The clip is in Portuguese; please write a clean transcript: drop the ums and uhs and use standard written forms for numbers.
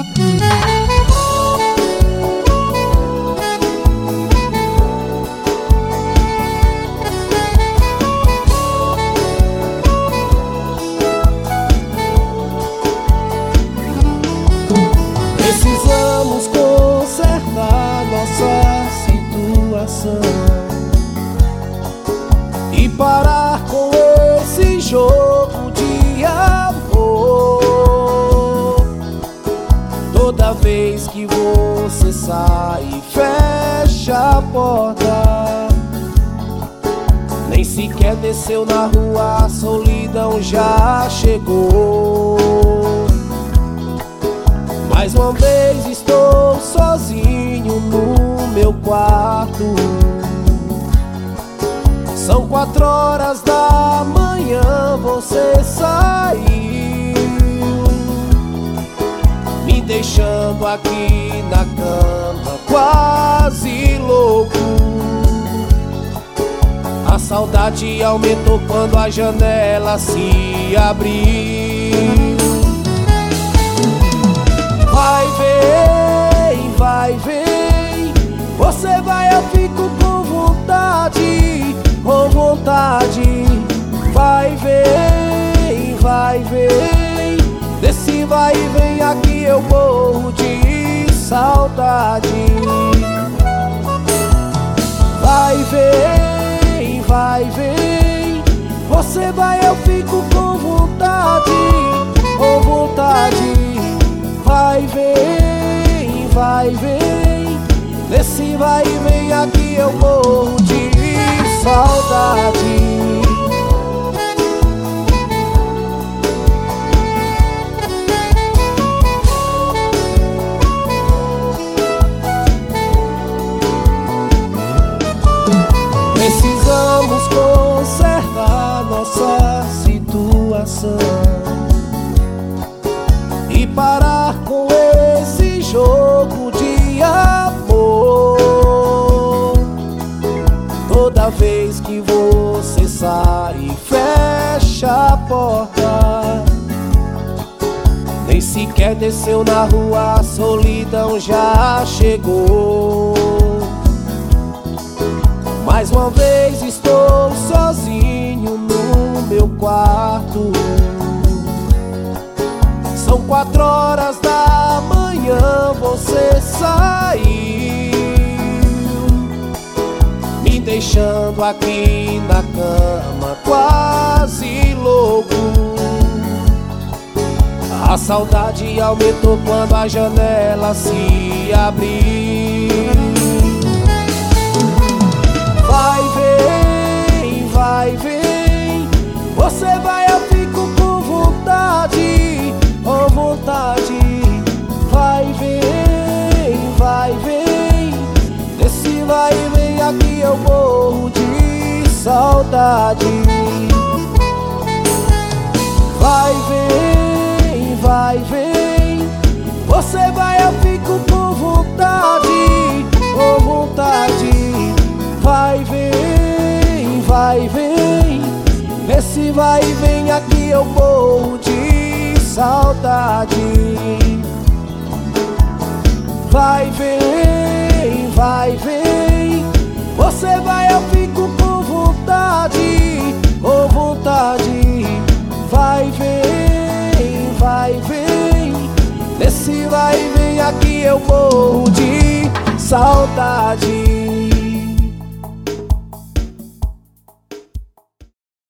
Precisamos consertar nossa situação e parar com esse jogo de amor. Toda vez que você sai e fecha a porta, nem sequer desceu na rua, a solidão já chegou. Mais uma vez estou sozinho no meu quarto. São 4 horas da manhã, você saiu, me deixando aqui na cama quase louco. A saudade aumentou quando a janela se abriu. Vai, vem, você vai, eu fico com vontade, com vontade. Vai, vem, desse vai e vem aqui eu morro de saudade. Vai, vem, você vai, eu fico com vontade, com vontade. Vai, vem, nesse vai e vem aqui eu morro de saudade. Precisamos consertar nossa situação e parar com esse jogo de amor. Toda vez que você sai e fecha a porta, nem sequer desceu na rua, a solidão já chegou. Mais uma vez estou sozinho no meu quarto. São 4 horas da manhã, você saiu, me deixando aqui na cama quase louco. A saudade aumentou quando a janela se abriu. Vai, vem, você vai, eu fico com vontade, com vontade. Vai, vem, desse vai e vem aqui eu morro de saudade. Vai, vem, você vai, eu fico com vontade, com vontade. Vai, vem, nesse vai e vem aqui eu morro de saudade. Vai, vem, você vai, eu fico com vontade, com vontade. Vai, vem, nesse vai e vem aqui eu morro de saudade.